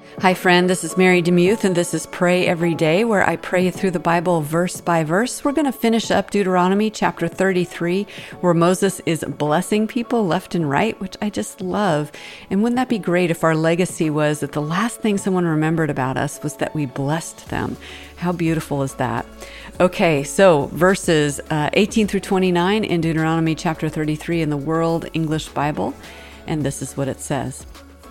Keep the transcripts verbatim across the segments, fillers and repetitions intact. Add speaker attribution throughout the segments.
Speaker 1: Hi friend, this is Mary DeMuth and this is Pray Every Day, where I pray through the Bible verse by verse. We're going to finish up Deuteronomy chapter thirty-three, where Moses is blessing people left and right, which I just love. And wouldn't that be great if our legacy was that the last thing someone remembered about us was that we blessed them? How beautiful is that? Okay, so verses uh, eighteen through twenty-nine in Deuteronomy chapter thirty-three in the World English Bible, and this is what it says.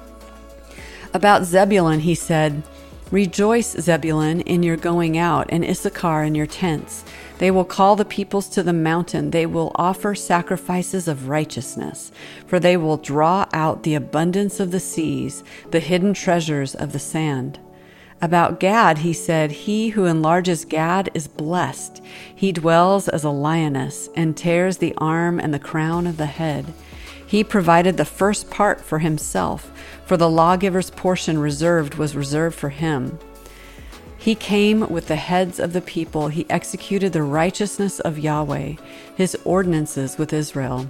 Speaker 1: About Zebulun, he said, "Rejoice, Zebulun, in your going out, and Issachar in your tents. They will call the peoples to the mountain. They will offer sacrifices of righteousness, for they will draw out the abundance of the seas, the hidden treasures of the sand." About Gad, he said, "He who enlarges Gad is blessed. He dwells as a lioness and tears the arm and the crown of the head. He provided the first part for himself, for the lawgiver's portion reserved was reserved for him. He came with the heads of the people. He executed the righteousness of Yahweh, his ordinances with Israel."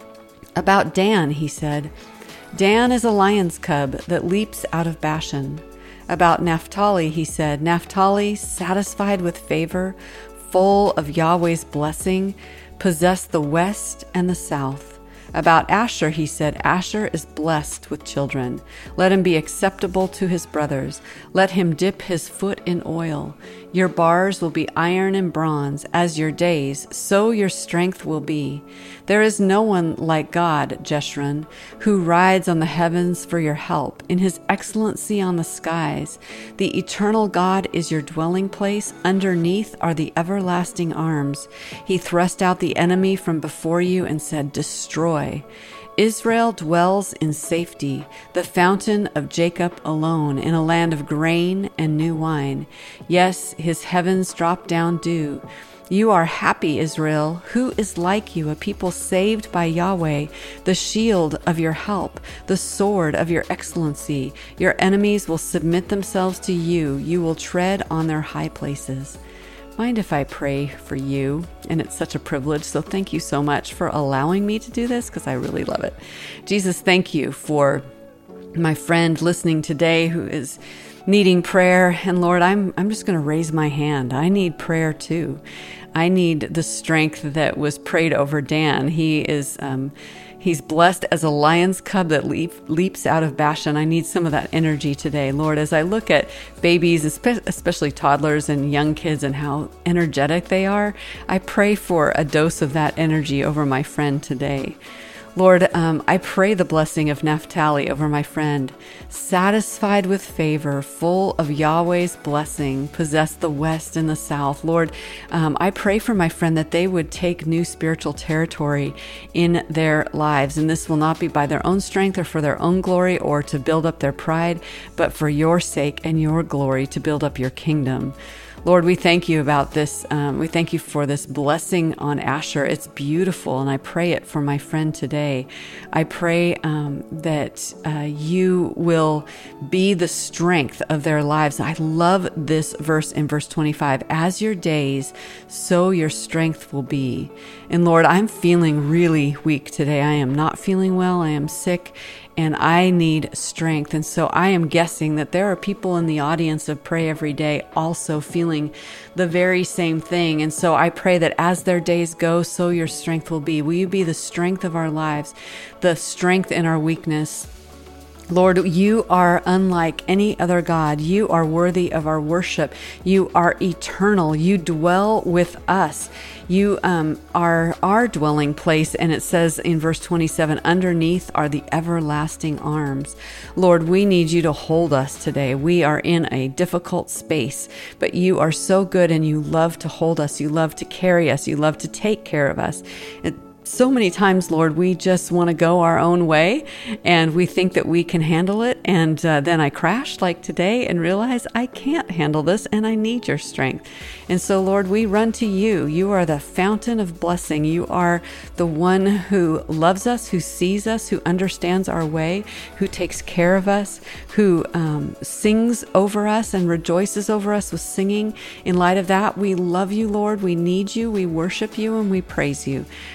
Speaker 1: About Dan, he said, "Dan is a lion's cub that leaps out of Bashan." About Naphtali, he said, "Naphtali, satisfied with favor, full of Yahweh's blessing, possessed the west and the south." About Asher, he said, "Asher is blessed with children. Let him be acceptable to his brothers. Let him dip his foot in oil. Your bars will be iron and bronze. As your days, so your strength will be. There is no one like God, Jeshurun, who rides on the heavens for your help, in his excellency on the skies. The eternal God is your dwelling place. Underneath are the everlasting arms. He thrust out the enemy from before you and said, 'Destroy.' Israel dwells in safety, the fountain of Jacob alone, in a land of grain and new wine. Yes, his heavens drop down dew. You are happy, Israel. Who is like you, a people saved by Yahweh, the shield of your help, the sword of your excellency? Your enemies will submit themselves to you. You will tread on their high places." Mind if I pray for you? And it's such a privilege, so thank you so much for allowing me to do this, because I really love it. Jesus, thank you for my friend listening today who is needing prayer. And Lord, I'm I'm just going to raise my hand. I need prayer too. I need the strength that was prayed over Dan. He is um, he's blessed as a lion's cub that leap, leaps out of Bashan. I need some of that energy today, Lord, as I look at babies, especially toddlers and young kids, and how energetic they are. I pray for a dose of that energy over my friend today. Lord, um, I pray the blessing of Naphtali over my friend. Satisfied with favor, full of Yahweh's blessing, possess the west and the south. Lord, um, I pray for my friend that they would take new spiritual territory in their lives. And this will not be by their own strength or for their own glory or to build up their pride, but for your sake and your glory, to build up your kingdom. Lord, we thank you about this. Um, we thank you for this blessing on Asher. It's beautiful, and I pray it for my friend today. I pray um, that uh, you will be the strength of their lives. I love this verse in verse twenty-five. As your days, so your strength will be. And Lord, I'm feeling really weak today. I am not feeling well. I am sick. And I need strength. And so I am guessing that there are people in the audience of Pray Every Day also feeling the very same thing. And so I pray that as their days go, so your strength will be. Will you be the strength of our lives, the strength in our weakness? Lord, you are unlike any other God. You are worthy of our worship. You are eternal. You dwell with us. You um, are our dwelling place. And it says in verse twenty-seven, underneath are the everlasting arms. Lord, we need you to hold us today. We are in a difficult space, but you are so good and you love to hold us. You love to carry us. You love to take care of us. It, So many times, Lord, we just want to go our own way and we think that we can handle it. And uh, then I crash like today and realize I can't handle this and I need your strength. And so, Lord, we run to you. You are the fountain of blessing. You are the one who loves us, who sees us, who understands our way, who takes care of us, who um, sings over us and rejoices over us with singing. In light of that, we love you, Lord. We need you. We worship you and we praise you. I pray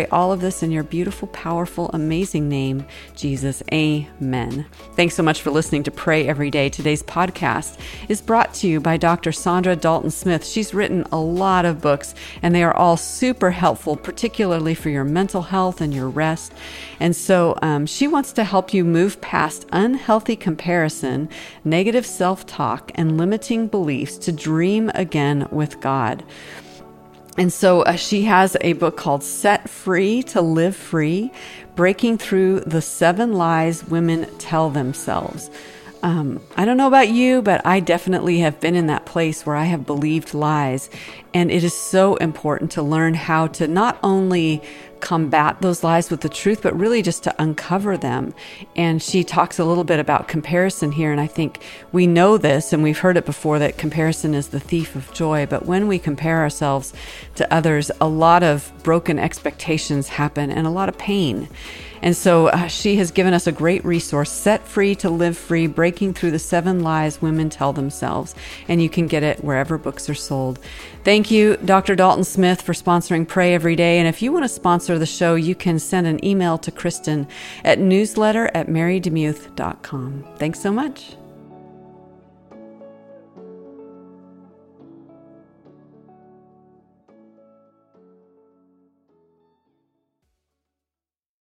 Speaker 1: all of this in your beautiful, powerful, amazing name, Jesus. Amen. Thanks so much for listening to Pray Every Day. Today's podcast is brought to you by Doctor Saundra Dalton Smith. She's written a lot of books, and they are all super helpful, particularly for your mental health and your rest. And so um, she wants to help you move past unhealthy comparison, negative self-talk, and limiting beliefs to dream again with God. And so uh, she has a book called Set Free to Live Free, Breaking Through the Seven Lies Women Tell Themselves. Um, I don't know about you, but I definitely have been in that place where I have believed lies. And it is so important to learn how to not only combat those lies with the truth, but really just to uncover them. And she talks a little bit about comparison here. And I think we know this, and we've heard it before, that comparison is the thief of joy. But when we compare ourselves to others, a lot of broken expectations happen and a lot of pain. And so uh, she has given us a great resource, Set Free to Live Free, Breaking Through the Seven Lies Women Tell Themselves. And you can get it wherever books are sold. Thank you, Doctor Dalton Smith, for sponsoring Pray Every Day. And if you want to sponsor the show, you can send an email to Kristen at newsletter at mary demuth dot com. Thanks so much.